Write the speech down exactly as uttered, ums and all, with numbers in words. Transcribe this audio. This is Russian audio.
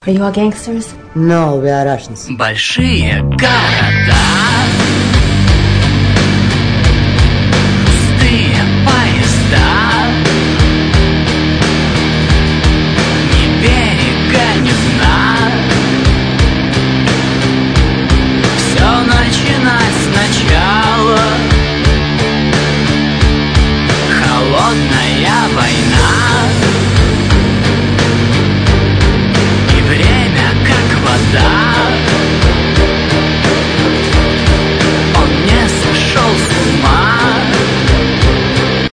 Are you all gangsters? No, we are Russians. Большие города.